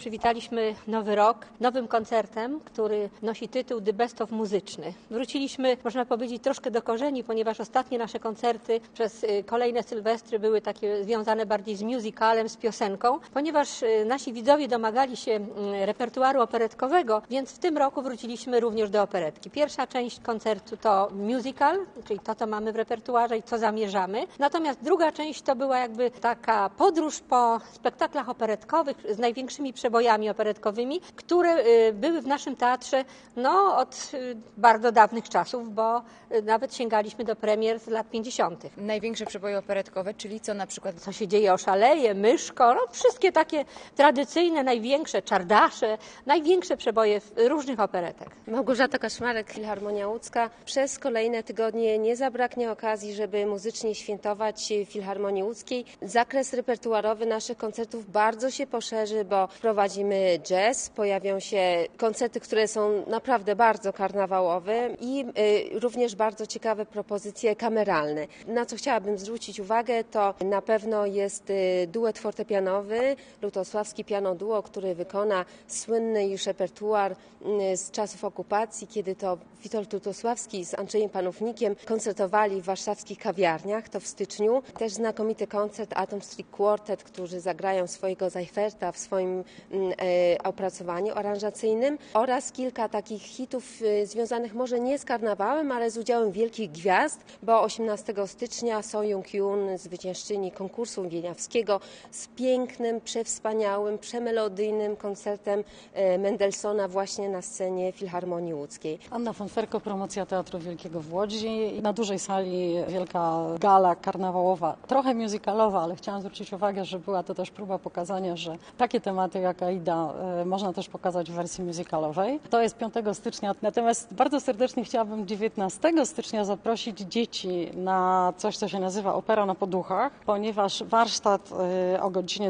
przywitaliśmy nowy rok nowym koncertem, który nosi tytuł The Best of Muzyczny. Wróciliśmy, można powiedzieć, troszkę do korzeni, ponieważ ostatnie nasze koncerty przez kolejne sylwestry były takie związane bardziej z musicalem, z piosenką, ponieważ nasi widzowie domagali się repertuaru operetkowego, więc w tym roku wróciliśmy również do operetki. Pierwsza część koncertu to musical, czyli to, co mamy w repertuarze i co zamierzamy. Natomiast druga część to była jakby taka podróż po spektaklach operetkowych z największymi przebojami operetkowymi, które były w naszym teatrze od bardzo dawnych czasów, bo nawet sięgaliśmy do premier z lat 50. Największe przeboje operetkowe, czyli co na przykład? Co się dzieje, Oszaleje, Myszko, wszystkie takie tradycyjne, największe, Czardasze, największe przeboje różnych operetek. Małgorzata Kaszmarek, Filharmonia Łódzka. Przez kolejne tygodnie nie zabraknie okazji, żeby muzycznie świętować w Filharmonii Łódzkiej. Zakres repertuarowy naszych koncertów bardzo się poszerzy, bo wprowadzimy jazz, pojawią się koncerty, które są naprawdę bardzo karnawałowe i również bardzo ciekawe propozycje kameralne. Na co chciałabym zwrócić uwagę, to na pewno jest duet fortepianowy, Lutosławski Piano Duo, który wykona słynny już repertuar z czasów okupacji, kiedy to Witold Lutosławski z Andrzejem Panównikiem koncertowali w warszawskich kawiarniach, to w styczniu. Też znakomity koncert Atom Street Quartet, którzy zagrają swojego Seiferta w swoim opracowaniu aranżacyjnym oraz kilka takich hitów związanych może nie z karnawałem, ale z udziałem wielkich gwiazd, bo 18 stycznia So Jung-Hyun, zwyciężczyni konkursu wieniawskiego, z pięknym, przewspaniałym, przemelodyjnym koncertem Mendelssohna właśnie na scenie Filharmonii Łódzkiej. Anna Fonferko, promocja Teatru Wielkiego w Łodzi. Na dużej sali wielka gala karnawałowa, trochę musicalowa, ale chciałam zwrócić uwagę, że była to też próba pokazania, że takie tematy jak Aida można też pokazać w wersji musicalowej. To jest 5 stycznia, natomiast bardzo serdecznie chciałabym 19 stycznia zaprosić dzieci na coś, co się nazywa Opera na poduchach, ponieważ warsztat o godzinie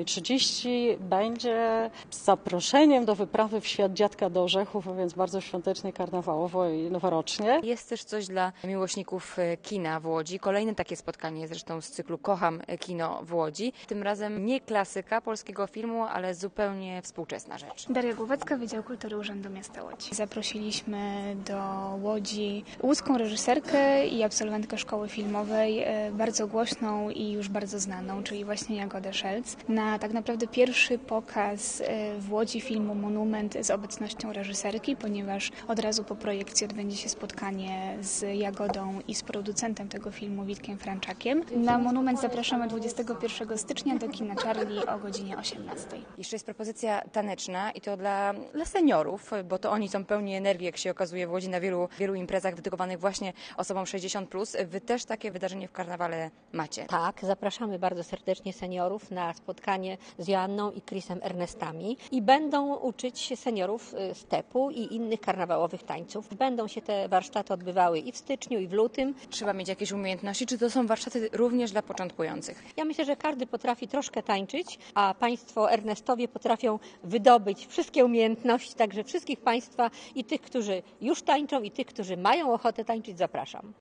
12:30 będzie z zaproszeniem do wyprawy w świat Dziadka do Orzechów, więc bardzo świątecznie, karnawałowo i noworocznie. Jest też coś dla miłośników kina w Łodzi. Kolejne takie spotkanie zresztą z cyklu Kocham kino w Łodzi. Tym razem nie klasyka polskiego filmu, ale zupełnie współczesna rzecz. Daria Głowacka, Wydział Kultury Urzędu Miasta Łodzi. Zaprosiliśmy do Łodzi łódzką reżyserkę i absolwentkę szkoły filmowej, bardzo głośną i już bardzo znaną, czyli właśnie Jagodę Szelc, na tak naprawdę pierwszy pokaz w Łodzi filmu Monument z obecnością reżyserki, ponieważ od razu po projekcji odbędzie się spotkanie z Jagodą i z producentem tego filmu, Witkiem Franczakiem. Na Monument zapraszamy 21 stycznia do kina Charlie o godzinie 18. Jeszcze jest propozycja taneczna i to dla seniorów, bo to oni są pełni energii, jak się okazuje w Łodzi na wielu imprezach dedykowanych właśnie osobom 60+. Wy też takie wydarzenie w karnawale macie. Tak, zapraszamy bardzo serdecznie seniorów na spotkanie z Joanną i Chrisem Ernestami i będą uczyć seniorów stepu i innych karnawałowych tańców. Będą się te warsztaty odbywały i w styczniu, i w lutym. Trzeba mieć jakieś umiejętności, czy to są warsztaty również dla początkujących? Ja myślę, że każdy potrafi troszkę tańczyć, a Państwo Ernestowie potrafią wydobyć wszystkie umiejętności, także wszystkich Państwa i tych, którzy już tańczą, i tych, którzy mają ochotę tańczyć, zapraszam.